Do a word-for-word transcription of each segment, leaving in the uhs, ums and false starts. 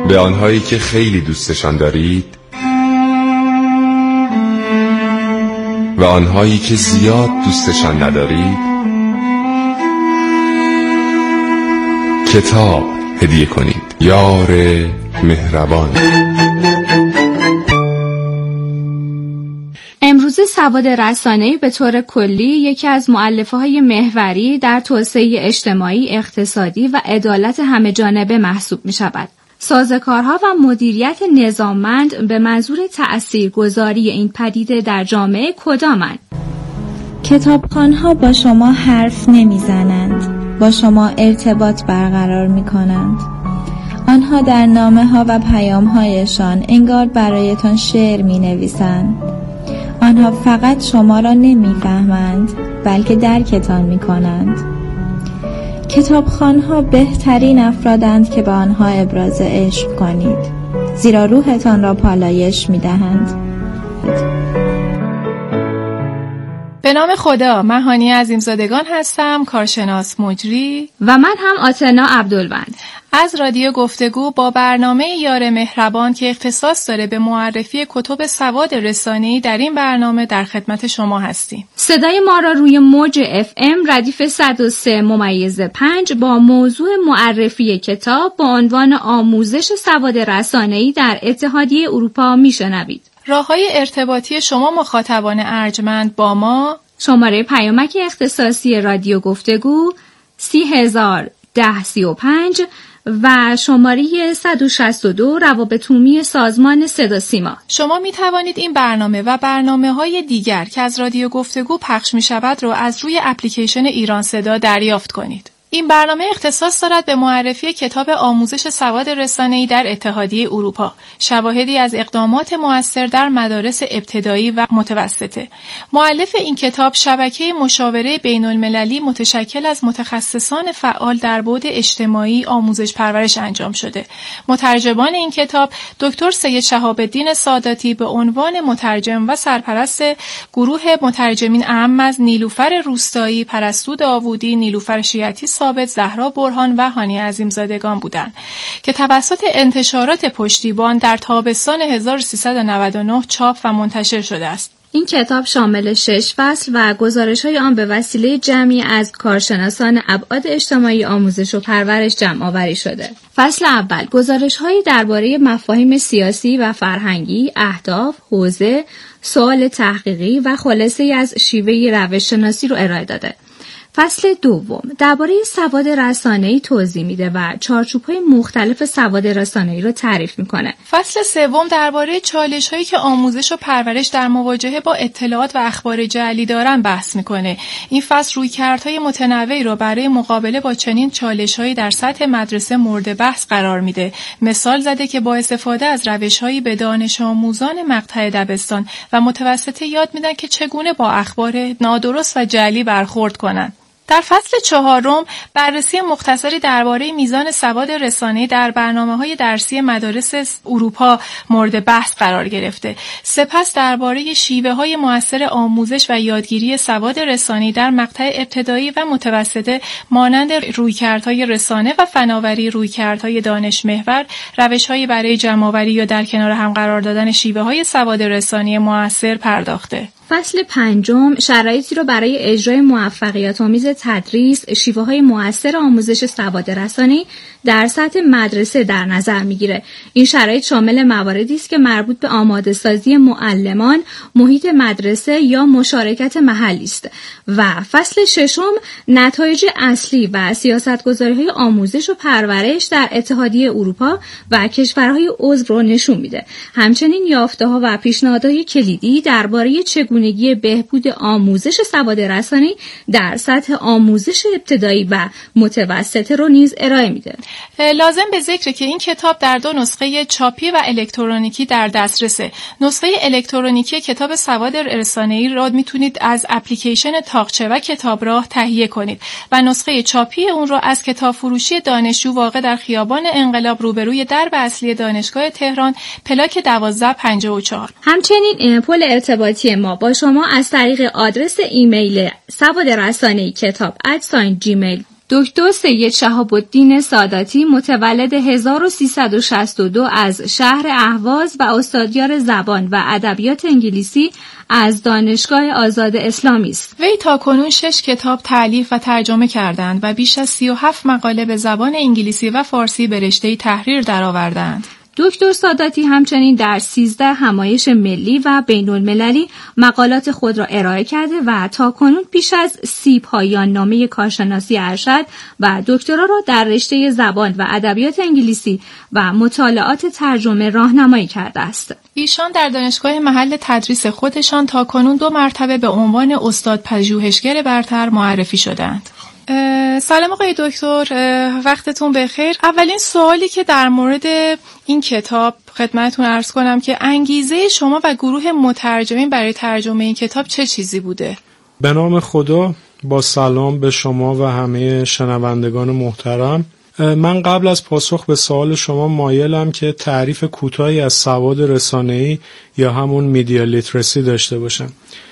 به آنهایی که خیلی دوستشان دارید و آنهایی که زیاد دوستشان ندارید کتاب هدیه کنید. یار مهربان. امروزه سواد رسانه‌ای به طور کلی یکی از مؤلفه‌های محوری در توسعه اجتماعی، اقتصادی و عدالت همه‌جانبه محسوب می‌شود. سازوکارها و مدیریت نظاممند به منظور تأثیرگذاری این پدیده در جامعه کدامند؟ کتابخوان‌ها با شما حرف نمی‌زنند، با شما ارتباط برقرار می‌کنند. آنها در نامه‌ها و پیام‌هایشان انگار برایتان شعر می‌نویسند. آنها فقط شما را نمی‌فهمند، بلکه درکتان می‌کنند. کتابخوان‌ها بهترین افرادند که به آنها ابراز عشق کنید، زیرا روحتان را پالایش می‌دهند. به نام خدا، من هانی عظیمزادگان هستم، کارشناس مجری، و من هم آتنا عبدالوند از رادیو گفتگو با برنامه یار مهربان که اختصاص داره به معرفی کتب سواد رسانه‌ای. در این برنامه در خدمت شما هستیم. صدای ما را روی موج اف ام ردیف صد و سه ممیز پنج با موضوع معرفی کتاب با عنوان آموزش سواد رسانه‌ای در اتحادیه اروپا میشنوید. راه‌های ارتباطی شما مخاطبان ارجمند با ما: شماره پیامک اختصاصی رادیو گفتگو سی هزار ده سی و پنج و شماره صد و شصت و دو روابط عمومی سازمان صدا سیما. شما می توانید این برنامه و برنامه‌های دیگر که از رادیو گفتگو پخش می شود رو از روی اپلیکیشن ایران صدا دریافت کنید. این برنامه اختصاص دارد به معرفی کتاب آموزش سواد رسانه‌ای در اتحادیه اروپا، شواهدی از اقدامات مؤثر در مدارس ابتدایی و متوسطه. مؤلف این کتاب شبکه مشاوره بین‌المللی متشکل از متخصصان فعال در بعد اجتماعی، آموزش پرورش انجام شده. مترجمان این کتاب دکتر سید شهاب الدین ساداتی به عنوان مترجم و سرپرست گروه مترجمین اعم از نیلوفر روستایی، پرستو داوودی، نیلوفر شیعتی ثابت، زهرا برهان و هانی عظیمزادگان بودند که توسط انتشارات پشتیبان در تابستان هزار و سیصد و نود و نه چاپ و منتشر شده است. این کتاب شامل شش فصل و گزارش‌های آن به وسیله جمعی از کارشناسان ابعاد اجتماعی آموزش و پرورش جمع آوری شده. فصل اول گزارش‌هایی درباره مفاهیم سیاسی و فرهنگی، اهداف، حوزه، سوال تحقیقی و خلاصه‌ای از شیوه روش‌شناسی رو ارائه داده. فصل دوم درباره سواد رسانه‌ای توضیح میده و چارچوب‌های مختلف سواد رسانه‌ای رو تعریف میکنه. فصل سوم درباره چالش‌هایی که آموزش و پرورش در مواجهه با اطلاعات و اخبار جعلی دارن بحث میکنه. این فصل رویکردهای متنوعی رو برای مقابله با چنین چالش‌هایی در سطح مدرسه مورد بحث قرار میده. مثال زده که با استفاده از روش‌هایی به دانش آموزان مقطع دبستان و متوسطه یاد میدن که چگونه با اخبار نادرست و جعلی برخورد کنن. در فصل چهارم بررسی مختصری درباره میزان سواد رسانه‌ای در برنامه‌های درسی مدارس اروپا مورد بحث قرار گرفته. سپس درباره شیوه‌های مؤثر آموزش و یادگیری سواد رسانه‌ای در مقطع ابتدایی و متوسطه مانند رویکردهای رسانه و فناوری، رویکردهای دانش محور، روش‌هایی برای جمع‌آوری یا در کنار هم قرار دادن شیوه‌های سواد رسانه‌ای مؤثر پرداخته. فصل پنجم شرایطی رو برای اجرای موفقیت‌آمیز تدریس، شیوه‌های مؤثر آموزش سواد رسانه‌ای در سطح مدرسه در نظر می‌گیره. این شرایط شامل مواردی است که مربوط به آماده‌سازی معلمان، محیط مدرسه یا مشارکت محلی است. و فصل ششم نتایج اصلی و سیاست‌گذاری‌های آموزش و پرورش در اتحادیه اروپا و کشورهای عضو رو نشون میده. همچنین یافته‌ها و پیشنهادهای کلیدی درباره چگونگی بهبود آموزش سواد رسانه‌ای در سطح آموزش ابتدایی و متوسطه رو نیز ارائه میده. لازم به ذکره که این کتاب در دو نسخه چاپی و الکترونیکی در دسترسه. نسخه الکترونیکی کتاب سواد رسانه‌ای را میتونید از اپلیکیشن تاقچه و کتابراه تهیه کنید و نسخه چاپی اون رو از کتاب فروشی دانشجو واقع در خیابان انقلاب روبروی درب اصلی دانشگاه تهران پلاک دوازده پنجاه و چهار. همچنین پل ارتباطی ما با شما از طریق آدرس ایمیل سواد رسانه‌ای کتاب ات جیمیل دکتر سید شهاب الدین ساداتی متولد هزار و سیصد و شصت و دو از شهر اهواز و استادیار زبان و ادبیات انگلیسی از دانشگاه آزاد اسلامی است. وی تاکنون شش کتاب تألیف و ترجمه کردند و بیش از سی و هفت مقاله به زبان انگلیسی و فارسی به رشته تحریر درآوردند. دکتر ساداتی همچنین در سیزده همایش ملی و بین المللی مقالات خود را ارائه کرده و تاکنون بیش از سی پایان نامه کارشناسی ارشد و دکترا را در رشته زبان و ادبیات انگلیسی و مطالعات ترجمه راهنمایی کرده است. ایشان در دانشگاه محل تدریس خودشان تاکنون دو مرتبه به عنوان استاد پژوهشگر برتر معرفی شدند. سلام آقای دکتر، وقتتون بخیر. اولین سوالی که در مورد این کتاب خدمتتون عرض کنم که انگیزه شما و گروه مترجمین برای ترجمه این کتاب چه چیزی بوده؟ به نام خدا، با سلام به شما و همه شنوندگان محترم. من قبل از پاسخ به سوال شما مایلم که تعریف کوتاهی از سواد رسانه‌ای یا همون میدیا لیترسی داشته باشم.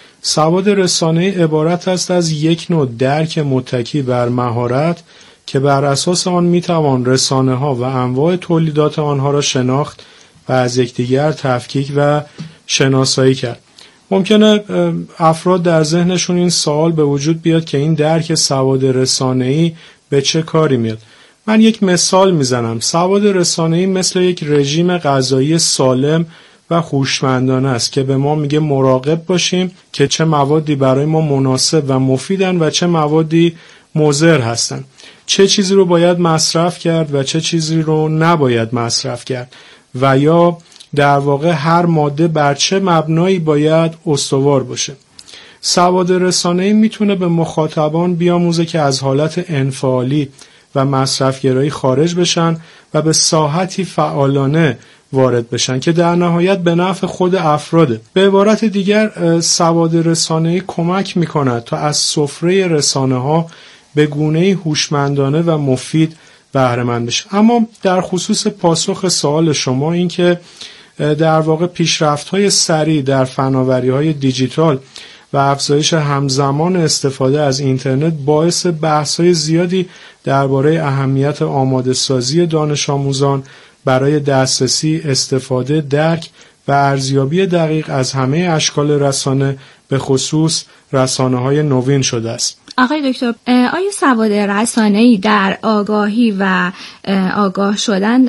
سواد رسانه‌ای عبارت است از یک نوع درک متکی بر مهارت که بر اساس آن میتوان رسانه‌ها و انواع تولیدات آنها را شناخت و از یکدیگر تفکیک و شناسایی کرد. ممکنه افراد در ذهنشون این سوال به وجود بیاد که این درک سواد رسانه‌ای به چه کاری میاد. من یک مثال میزنم. سواد رسانه‌ای مثل یک رژیم غذایی سالم و هوشمندانه است که به ما میگه مراقب باشیم که چه موادی برای ما مناسب و مفیدن و چه موادی مضر هستن، چه چیزی رو باید مصرف کرد و چه چیزی رو نباید مصرف کرد و یا در واقع هر ماده بر چه مبنایی باید استوار باشه. سواد رسانه‌ای میتونه به مخاطبان بیاموزه که از حالت انفعالی و مصرفگرایی خارج بشن و به ساحتی فعالانه وارد بشن که در نهایت به نفع خود افراده. به عبارت دیگر سواد رسانه‌ای کمک می‌کند تا از سفره رسانه‌ها به گونه‌ای هوشمندانه و مفید بهره مند بشه. اما در خصوص پاسخ سوال شما، این که در واقع پیشرفت‌های سریع در فناوری‌های دیجیتال و افزایش همزمان استفاده از اینترنت باعث بحث‌های زیادی درباره اهمیت آماده‌سازی دانش آموزان برای دسترسی، استفاده، درک و ارزیابی دقیق از همه اشکال رسانه به خصوص رسانه‌های نوین شده است. آقای دکتر، آیا سواد رسانه‌ای در آگاهی و آگاه شدن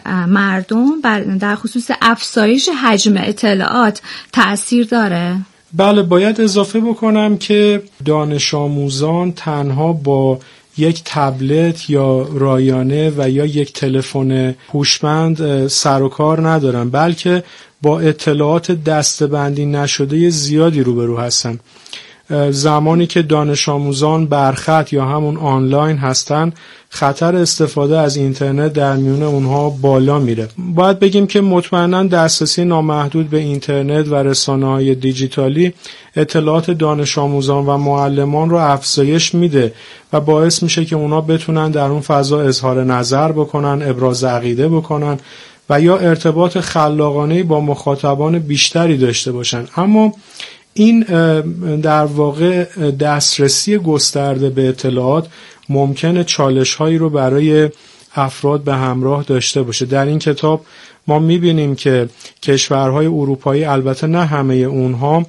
مردم در خصوص افزایش حجم اطلاعات تأثیر داره؟ بله، باید اضافه بکنم که دانش آموزان تنها با یک تبلت یا رایانه و یا یک تلفن هوشمند سر و کار ندارن، بلکه با اطلاعات دسته‌بندی نشده زیادی روبرو هستن. زمانی که دانش آموزان برخط یا همون آنلاین هستن، خطر استفاده از اینترنت در میون اونها بالا میره. باید بگیم که مطمئناً دسترسی نامحدود به اینترنت و رسانه‌های دیجیتالی اطلاعات دانش آموزان و معلمان رو افزایش میده و باعث میشه که اونا بتونن در اون فضا اظهار نظر بکنن، ابراز عقیده بکنن و یا ارتباط خلاقانه‌ای با مخاطبان بیشتری داشته باشن. اما این در واقع دسترسی گسترده به اطلاعات ممکنه چالش‌هایی رو برای افراد به همراه داشته باشه. در این کتاب ما می‌بینیم که کشورهای اروپایی، البته نه همه اونها،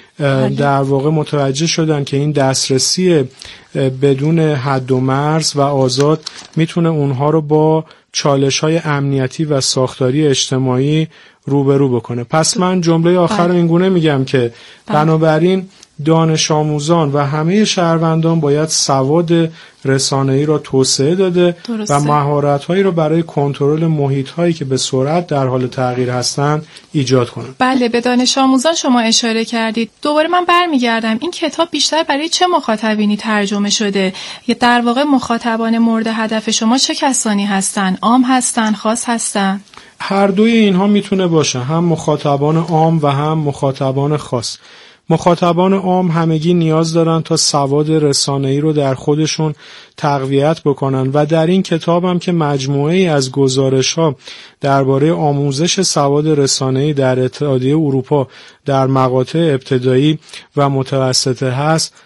در واقع متوجه شدن که این دسترسی بدون حد و مرز و آزاد میتونه اونها رو با چالش‌های امنیتی و ساختاری اجتماعی روبرو بکنه. پس من جمله آخر رو اینگونه میگم که بنابراین دانش آموزان و همه شهروندان باید سواد رسانه‌ای را توسعه داده درسته. و مهارت‌هایی را برای کنترل محیط‌هایی که به سرعت در حال تغییر هستند ایجاد کنند. بله، به دانش آموزان شما اشاره کردید. دوباره من برمیگردم، این کتاب بیشتر برای چه مخاطبینی ترجمه شده؟ یا در واقع مخاطبان مورد هدف شما چه کسانی هستند؟ عام هستند، خاص هستند؟ هر دوی اینها میتونه باشه، هم مخاطبان عام و هم مخاطبان خاص. مخاطبان عام همگی نیاز دارن تا سواد رسانه‌ای رو در خودشون تقویت بکنن و در این کتاب هم که مجموعه‌ای از گزارش‌ها درباره آموزش سواد رسانه‌ای در اتحادیه اروپا در مقاطع ابتدایی و متوسطه هست،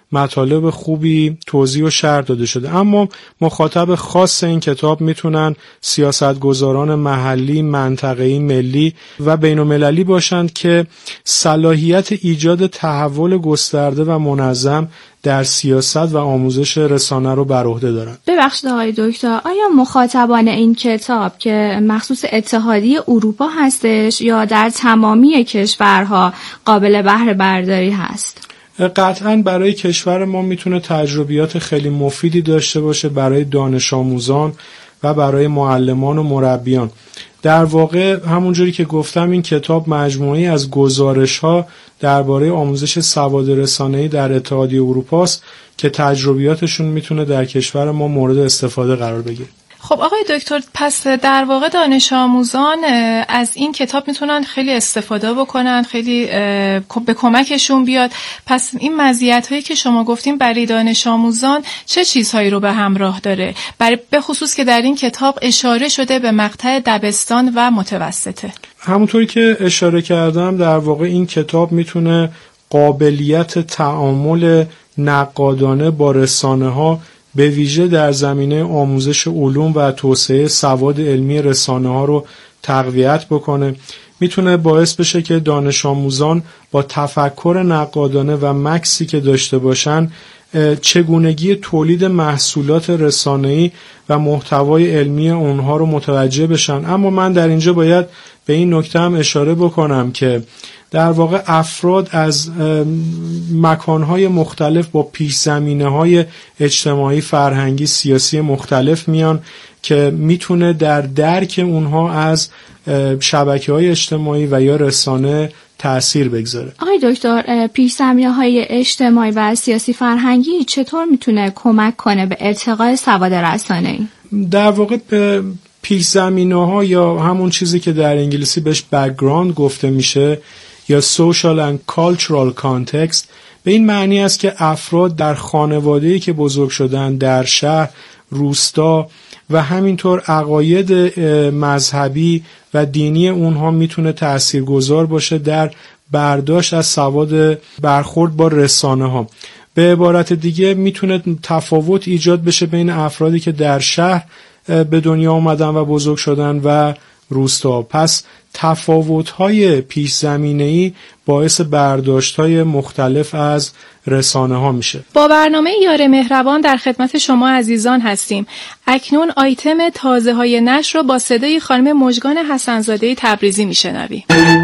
مطالب خوبی توضیح و شرح داده شده. اما مخاطب خاص این کتاب میتونن سیاستگزاران محلی، منطقه‌ای، ملی و بین‌المللی باشند که صلاحیت ایجاد تحول گسترده و منظم در سیاست و آموزش رسانه رو بر عهده دارن. ببخشید آقای دکتر، آیا مخاطبان این کتاب که مخصوص اتحادیه اروپا هستش یا در تمامی کشورها قابل بهره برداری هست؟ قطعاً برای کشور ما میتونه تجربیات خیلی مفیدی داشته باشه برای دانش آموزان و برای معلمان و مربیان. در واقع همونجوری که گفتم این کتاب مجموعه‌ای از گزارش‌ها درباره آموزش سواد رسانه‌ای در اتحادیه اروپا است که تجربیاتشون میتونه در کشور ما مورد استفاده قرار بگیره. خب آقای دکتر، پس در واقع دانش آموزان از این کتاب میتونن خیلی استفاده بکنن، خیلی به کمکشون بیاد. پس این مزیت‌هایی که شما گفتیم برای دانش آموزان چه چیزهایی رو به همراه داره؟ برای به خصوص که در این کتاب اشاره شده به مقطع دبستان و متوسطه. همونطوری که اشاره کردم در واقع این کتاب میتونه قابلیت تعامل نقادانه با رسانه‌ها به ویژه در زمینه آموزش علوم و توسعه سواد علمی رسانه‌ها رو تقویت بکنه. میتونه باعث بشه که دانش آموزان با تفکر نقادانه و مکسی که داشته باشن چگونگی تولید محصولات رسانه‌ای و محتوای علمی اونها رو متوجه بشن. اما من در اینجا باید به این نکته هم اشاره بکنم که در واقع افراد از مکانهای مختلف با پیش زمینه‌های اجتماعی، فرهنگی، سیاسی مختلف میان که میتونه در درک اونها از شبکه‌های اجتماعی و یا رسانه تأثیر بگذاره. آقای دکتر، پیش زمینه‌های اجتماعی و سیاسی فرهنگی چطور میتونه کمک کنه به ارتقای سواد رسانه‌ای؟ در واقع به پیش زمینه‌ها یا همون چیزی که در انگلیسی بهش بک‌گراند گفته میشه یا social and cultural context به این معنی است که افراد در خانواده‌ای که بزرگ شدن در شهر، روستا و همینطور عقاید مذهبی و دینی اونها میتونه تاثیرگذار باشه در برداشت از سواد برخورد با رسانه ها. به عبارت دیگه میتونه تفاوت ایجاد بشه بین افرادی که در شهر به دنیا آمدن و بزرگ شدن و روستا. پس تفاوت‌های پیش زمینه‌ای باعث برداشت‌های مختلف از رسانه‌ها میشه. با برنامه یار مهربان در خدمت شما عزیزان هستیم. اکنون آیتم تازه‌های نشر رو با صدای خانم مژگان حسن‌زاده تبریزی میشنویم.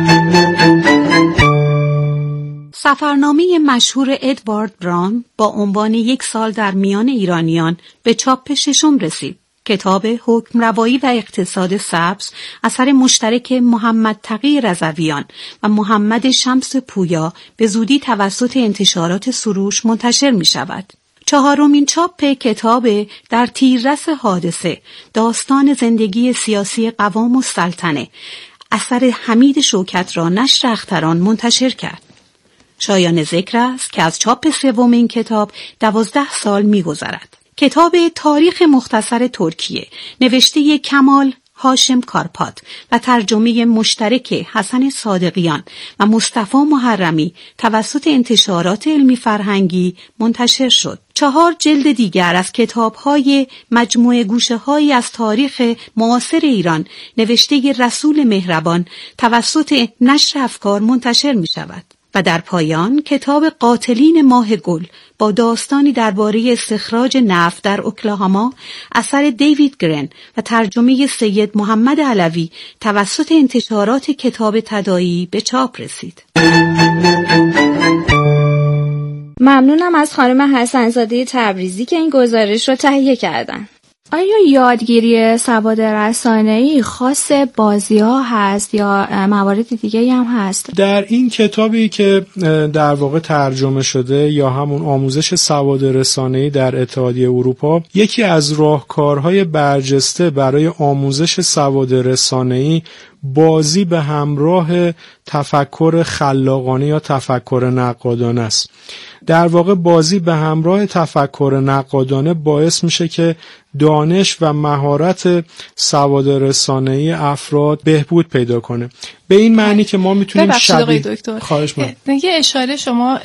سفرنامه مشهور ادوارد براون با عنوان یک سال در میان ایرانیان به چاپ ششم رسید. کتاب حکمروایی و اقتصاد سبز اثر مشترک محمد تقی رضویان و محمد شمس پویا به زودی توسط انتشارات سروش منتشر می شود. چهارمین چاپ کتاب در تیررس حادثه داستان زندگی سیاسی قوام السلطنه اثر حمید شوکت را نشر اختران منتشر کرد. شایان ذکر است که از چاپ سوم این کتاب دوازده سال می گذرد. کتاب تاریخ مختصر ترکیه نوشته کمال هاشم کارپات و ترجمه مشترک حسن صادقیان و مصطفی محرمی توسط انتشارات علمی فرهنگی منتشر شد. چهار جلد دیگر از کتاب‌های مجموعه گوشه‌هایی از تاریخ معاصر ایران نوشته رسول مهربان توسط نشر افکار منتشر می شود. و در پایان کتاب قاتلین ماه گل با داستانی درباره استخراج نفت در اوکلاهاما اثر دیوید گرن و ترجمه سید محمد علوی توسط انتشارات کتاب تداعی به چاپ رسید. ممنونم از خانم حسن‌زاده تبریزی که این گزارش رو تهیه کردن. آیا یادگیری سواد رسانه‌ای خاص بازی‌ها هست یا موارد دیگه هم هست؟ در این کتابی که در واقع ترجمه شده یا همون آموزش سواد رسانه‌ای در اتحادیه اروپا، یکی از راهکارهای برجسته برای آموزش سواد رسانه‌ای بازی به همراه تفکر خلاقانه یا تفکر نقادانه است. در واقع بازی به همراه تفکر نقادانه باعث میشه که دانش و مهارت سواد رسانه‌ای افراد بهبود پیدا کنه. به این معنی که ما میتونیم شبیه دکتر خواهش من یه اشاره شما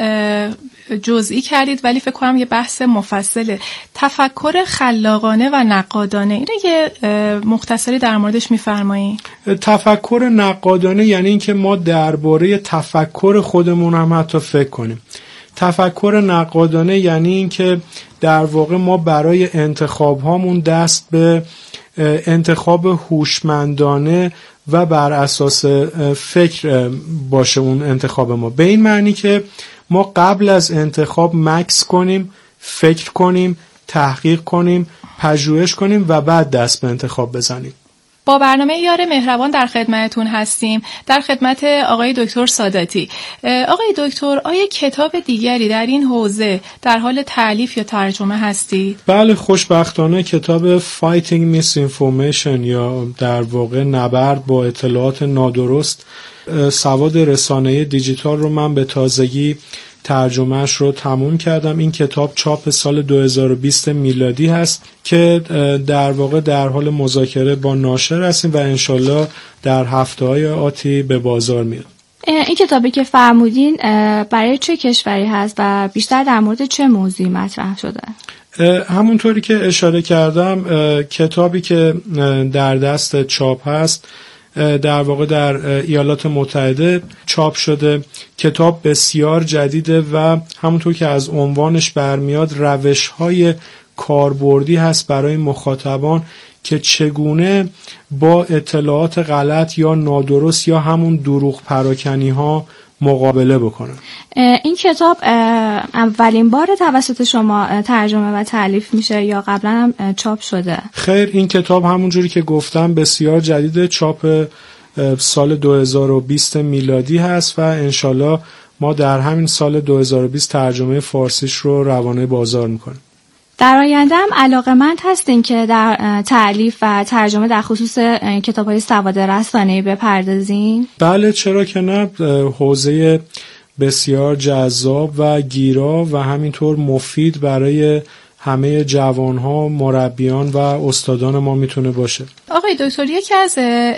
جزئی کردید ولی فکر کنم یه بحث مفصله، تفکر خلاقانه و نقادانه، اینو یه مختصری در موردش میفرمایید؟ تفکر نقادانه یعنی اینکه ما درباره تفکر خودمون هم حتی فکر کنیم. تفکر نقادانه یعنی اینکه در واقع ما برای انتخاب هامون دست به انتخاب هوشمندانه و بر اساس فکر باشه اون انتخاب ما. به این معنی که ما قبل از انتخاب مکس کنیم، فکر کنیم، تحقیق کنیم، پژوهش کنیم و بعد دست به انتخاب بزنیم. با برنامه یار مهربان در خدمتتون هستیم، در خدمت آقای دکتر ساداتی. آقای دکتر، آیا کتاب دیگری در این حوزه در حال تألیف یا ترجمه هستی؟ بله، خوشبختانه کتاب Fighting Misinformation یا در واقع نبرد با اطلاعات نادرست، سواد رسانه‌ای دیجیتال رو من به تازگی ترجمهش رو تموم کردم. این کتاب چاپ سال دو هزار و بیست میلادی هست که در واقع در حال مذاکره با ناشر هستیم و انشالله در هفته‌های آتی به بازار میاد. این کتابی که فرمودین برای چه کشوری هست و بیشتر در مورد چه موضوعی مطرح شده؟ همونطوری که اشاره کردم کتابی که در دست چاپ هست در واقع در ایالات متحده چاپ شده. کتاب بسیار جدیده و همونطور که از عنوانش برمیاد روش‌های کاربردی هست برای مخاطبان که چگونه با اطلاعات غلط یا نادرست یا همون دروغ پراکنی ها مقابله بکنن. این کتاب اولین بار توسط شما ترجمه و تألیف میشه یا قبلا هم چاپ شده؟ خیر، این کتاب همونجوری که گفتم بسیار جدیده، چاپ سال دو هزار و بیست میلادی هست و انشالله ما در همین سال دو هزار و بیست ترجمه فارسیش رو روانه بازار میکنیم. در آینده هم علاقه‌مند هستین که در تألیف و ترجمه در خصوص کتاب‌های سواد رسانه‌ای بپردازین؟ بله، چرا که نه. حوزه بسیار جذاب و گیرا و همینطور مفید برای همه جوانها، مربیان و استادان ما میتونه باشه. آقای دکتر، یکی از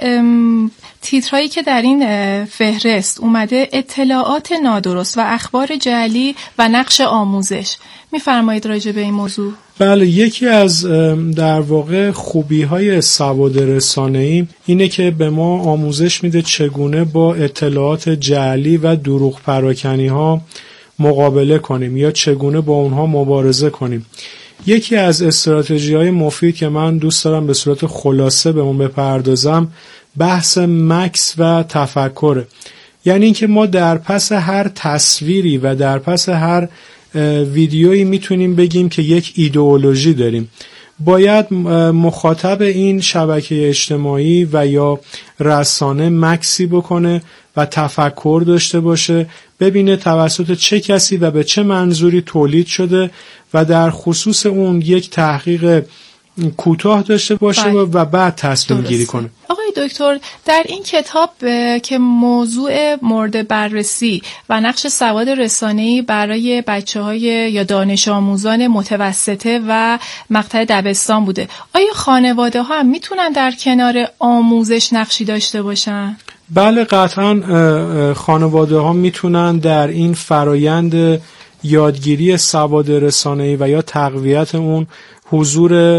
تیترهایی که در این فهرست اومده اطلاعات نادرست و اخبار جعلی و نقش آموزش، میفرمایید راجع به این موضوع؟ بله، یکی از در واقع خوبی‌های سواد رسانه‌ای اینه که به ما آموزش میده چگونه با اطلاعات جعلی و دروغ پراکنی‌ها مقابله کنیم یا چگونه با اونها مبارزه کنیم. یکی از استراتژی‌های مفید که من دوست دارم به صورت خلاصه به اون بپردازم بحث مکس و تفکر، یعنی اینکه ما در پس هر تصویری و در پس هر ویدیویی میتونیم بگیم که یک ایدئولوژی داریم. باید مخاطب این شبکه اجتماعی و یا رسانه مکسی بکنه و تفکر داشته باشه، ببینه توسط چه کسی و به چه منظوری تولید شده و در خصوص اون یک تحقیق کوتاه داشته باشه باید. و بعد تصمیم گیری کنه. آقای دکتر، در این کتاب که موضوع مورد بررسی و نقش سواد رسانه‌ای برای بچه‌های یا دانش آموزان متوسطه و مقطع دبستان بوده، آیا خانواده‌ها هم میتونن در کنار آموزش نقشی داشته باشن؟ بله، قطعا خانواده ها میتونن در این فرایند یادگیری سواد رسانه‌ای و یا تقویت اون حضور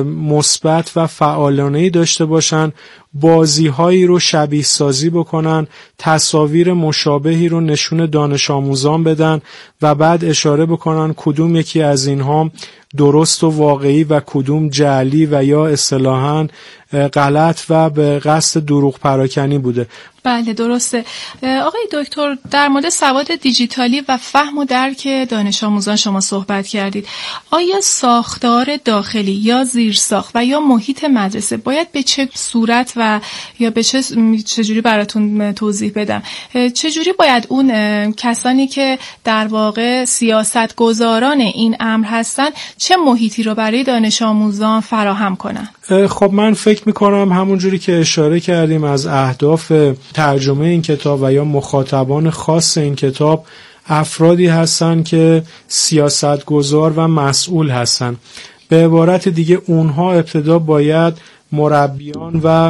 مثبت و فعالانه‌ای داشته باشن، بازی‌هایی رو شبیه سازی بکنن، تصاویر مشابهی رو نشون دانش آموزان بدن و بعد اشاره بکنن کدوم یکی از اینها درست و واقعی و کدوم جعلی و یا اصطلاحاً غلط و به قصد دروغ پراکنی بوده. بله درسته. آقای دکتر، در مورد سواد دیجیتالی و فهم و درک دانش آموزان شما صحبت کردید. آیا ساختار داخلی یا زیرساخت و یا محیط مدرسه باید به چه صورت و یا به چه چجوری براتون توضیح بدم؟ چجوری باید اون کسانی که در واقع سیاست گذاران این امر هستن چه محیطی رو برای دانش آموزان فراهم کنن؟ خب من فکر میکنم همونجوری که اشاره کردیم از اهداف ترجمه این کتاب و یا مخاطبان خاص این کتاب افرادی هستن که سیاستگزار و مسئول هستن. به عبارت دیگه اونها ابتدا باید مربیان و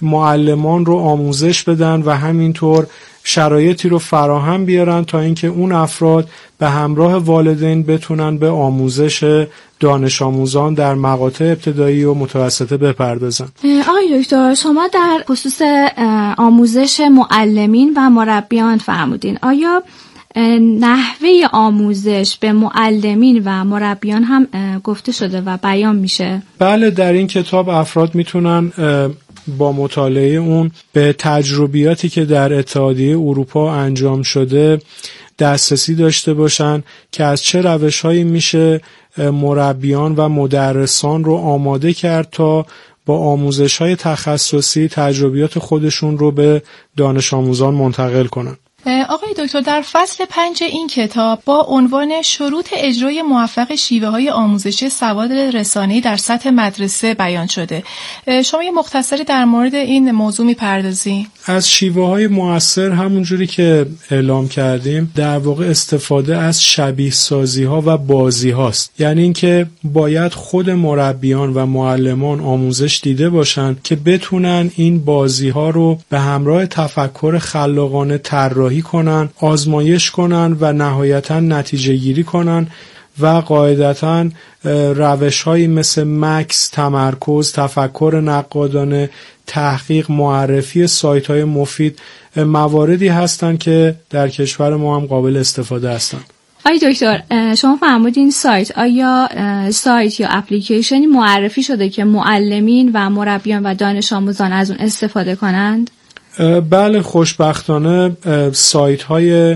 معلمان رو آموزش بدن و همینطور شرایطی رو فراهم بیارن تا اینکه اون افراد به همراه والدین بتونن به آموزش دانش آموزان در مقاطع ابتدایی و متوسطه بپردازن. آقای دکتر، شما در خصوص آموزش معلمین و مربیان فرمودین. آیا نحوه آموزش به معلمین و مربیان هم گفته شده و بیان میشه؟ بله، در این کتاب افراد میتونن با مطالعه اون به تجربیاتی که در اتحادیه اروپا انجام شده دسترسی داشته باشن که از چه روش‌هایی میشه مربیان و مدرسان رو آماده کرد تا با آموزش‌های تخصصی تجربیات خودشون رو به دانش آموزان منتقل کنن. آقای دکتر، در فصل پنج این کتاب با عنوان شروط اجرای موفق شیوه‌های آموزشی سواد رسانه‌ای در سطح مدرسه بیان شده. شما یه مختصری در مورد این موضوع می‌پردازید؟ از شیوه‌های مؤثر همونجوری که اعلام کردیم در واقع استفاده از شبیه سازی‌ها و بازی‌هاست. یعنی اینکه باید خود مربیان و معلمان آموزش دیده باشن که بتونن این بازی‌ها رو به همراه تفکر خلاقانه طراحی کنن، آزمایش کنن و نهایتاً نتیجه گیری کنن و قاعدتاً روش‌هایی مثل مکس، تمرکز، تفکر نقادانه، تحقیق، معرفی سایت‌های مفید مواردی هستند که در کشور ما هم قابل استفاده هستند. آی دکتر، شما فرمودین سایت، آیا سایت یا اپلیکیشنی معرفی شده که معلمین و مربیان و دانش آموزان از اون استفاده کنند؟ بله، خوشبختانه سایت های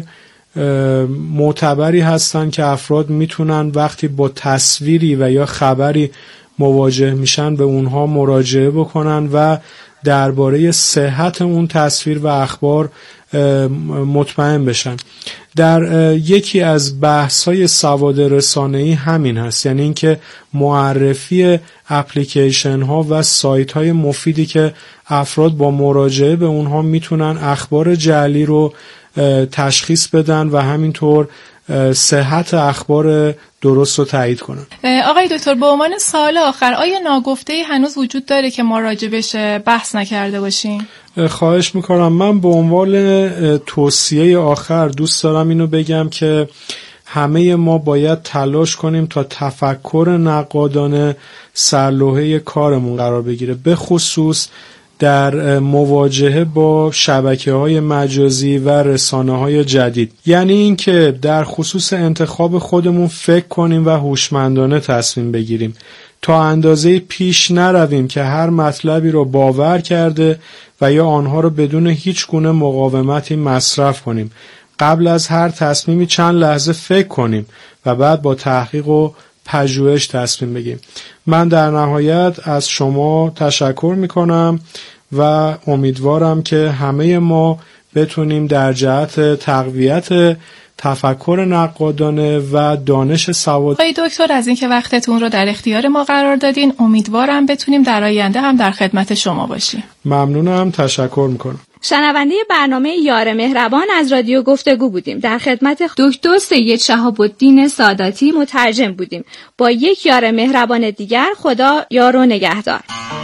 معتبری هستن که افراد میتونن وقتی با تصویری و یا خبری مواجه میشن به اونها مراجعه بکنن و درباره صحت اون تصویر و اخبار مطمئن بشن. در یکی از بحث‌های سواد رسانه‌ای همین هست، یعنی اینکه معرفی اپلیکیشن ها و سایت های مفیدی که افراد با مراجعه به اونها میتونن اخبار جعلی رو تشخیص بدن و همینطور صحت اخبار درست رو تایید کنن. آقای دکتر، به عنوان سوال آخر، آیا ناگفته‌ای هنوز وجود داره که ما راجبش بحث نکرده باشیم؟ خواهش میکنم. من به عنوان توصیه آخر دوست دارم اینو بگم که همه ما باید تلاش کنیم تا تفکر نقادانه سرلوحه کارمون قرار بگیره، به خصوص در مواجهه با شبکه‌های مجازی و رسانه‌های جدید. یعنی اینکه در خصوص انتخاب خودمون فکر کنیم و هوشمندانه تصمیم بگیریم، تا اندازه پیش نرویم که هر مطلبی رو باور کرده و یا آنها رو بدون هیچ گونه مقاومتی مصرف کنیم. قبل از هر تصمیمی چند لحظه فکر کنیم و بعد با تحقیق و پژوهش تصمیم بگیریم. من در نهایت از شما تشکر میکنم و امیدوارم که همه ما بتونیم در جهت تقویت تفکر نقادانه و دانش سواد. آقای دکتر، از اینکه وقتتون رو در اختیار ما قرار دادین، امیدوارم بتونیم در آینده هم در خدمت شما باشیم. ممنونم، تشکر میکنم. شنونده برنامه یار مهربان از رادیو گفتگو بودیم. در خدمت دکتر سید شهاب الدین ساداتی مترجم بودیم. با یک یار مهربان دیگر، خدا یار و نگهدار.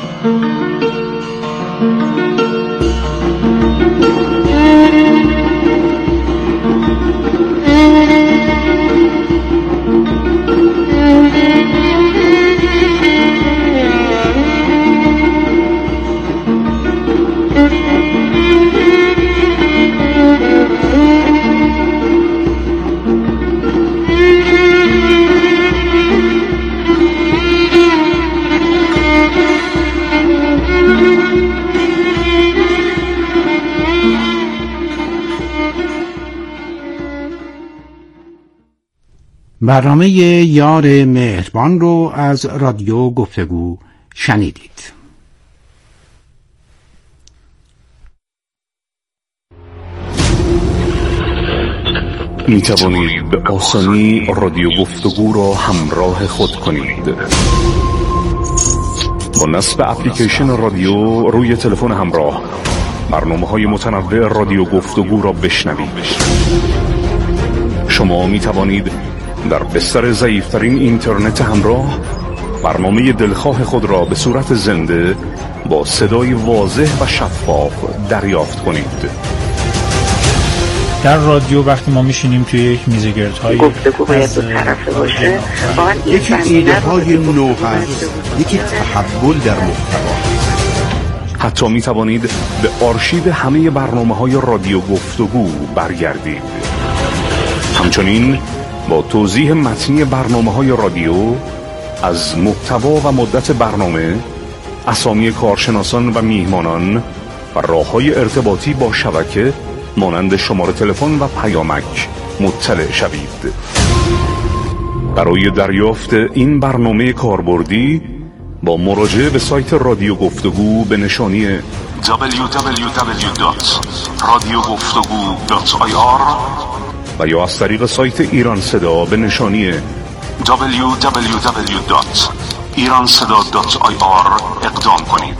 برنامه یار مهربان رو از رادیو گفتگو شنیدید. می توانید به آسانی رادیو گفتگو را همراه خود کنید. با نصب اپلیکیشن رادیو روی تلفن همراه، برنامه‌های متنوع رادیو گفتگو را بشنوید. شما می توانید در بستر ضعیف‌ترین اینترنت همراه برنامه دلخواه خود را به صورت زنده با صدای واضح و شفاف دریافت کنید. در رادیو وقتی ما میشینیم توی یک میزگردهای گفتگو باید دو طرفه باشه، یکی ایده های نو هست، یکی تحول در محتوا. حتی می توانید به آرشیو همه برنامه های رادیو گفتگو برگردید. همچنین با توضیح متنی برنامه های رادیو از محتوا و مدت برنامه، اسامی کارشناسان و میهمانان و راه‌های ارتباطی با شبکه مانند شماره تلفن و پیامک مطلع شوید. برای دریافت این برنامه کاربردی با مراجعه به سایت رادیو گفتگو به نشانی دبلیو دبلیو دبلیو دات رادیو گفتگو دات آی آر و یا از طریق سایت ایران صدا به نشانی دبلیو دبلیو دبلیو دات ایران صدا دات آی آر اقدام کنید.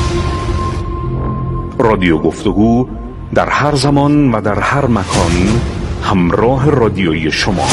رادیو گفتگو در هر زمان و در هر مکان همراه رادیویی شما.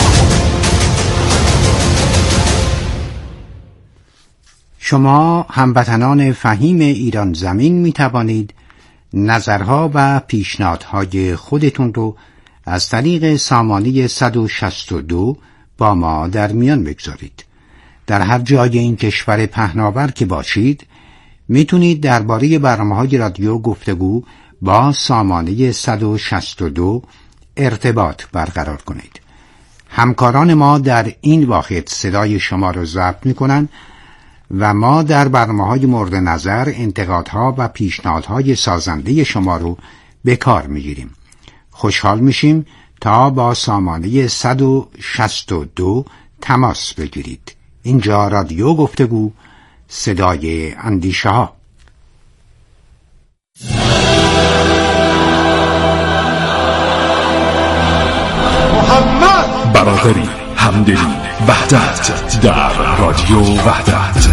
شما هموطنان فهیم ایران زمین می توانید نظرها و پیشنهادهای خودتون رو از طریق سامانه صد و شصت و دو با ما در میان بگذارید. در هر جای این کشور پهناور که باشید میتونید درباره برنامه‌های رادیو گفتگو با سامانه صد و شصت و دو ارتباط برقرار کنید. همکاران ما در این واحد صدای شما را ضبط میکنن و ما در برنامه‌های مورد نظر انتقادها و پیشنهادهای سازنده شما رو به کار میگیریم. خوشحال میشیم تا با سامانه صد و شصت و دو تماس بگیرید. اینجا رادیو گفتگو، صدای اندیشه ها. محمد برادری، همدلی، وحدت در رادیو وحدت.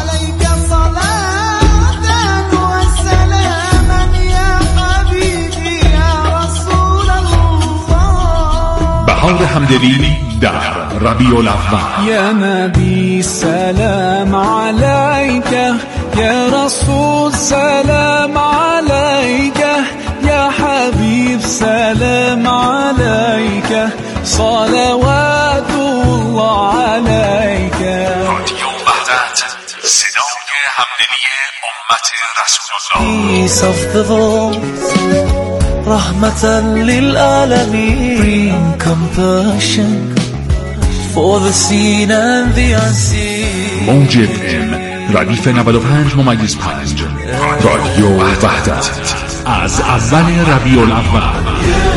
بهار همدلی در ربیع الاول. یا نبی سلام علیک، یا رسول سلام علیک، یا حبیب سلام علیک، صلوات الله علیک. رادیو وحدت، صدای همدلی امت رسول الله. Peace of the world, رحمة للعالمين. Bring compassion for the seen and the unseen. موج اف ام ردیف نود و پنج ممیز پنج رادیو وحدت از اول ربیع الاول.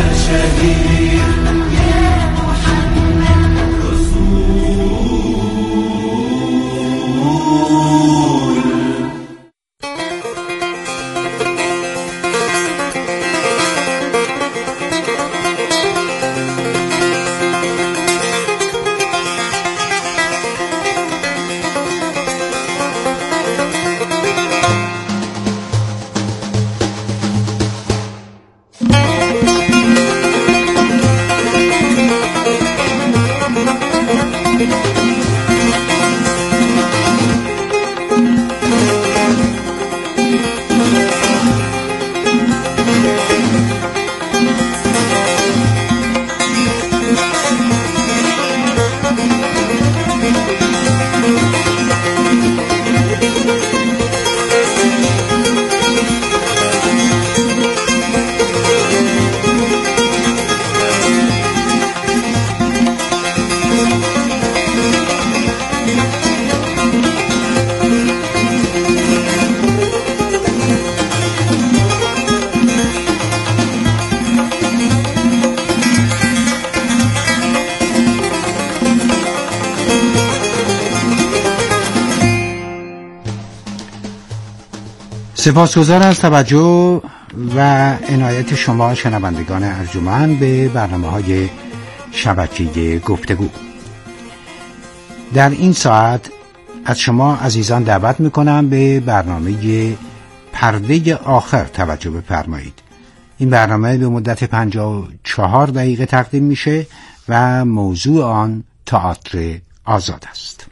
سپاسگزار از توجه و عنایت شما شنوندگان ارجمند به برنامه‌های شبکه گفتگو. در این ساعت از شما عزیزان دعوت میکنم به برنامه پرده آخر توجه بفرمایید. این برنامه به مدت پنجاه و چهار دقیقه تقدیم میشه و موضوع آن تئاتر آزاد است.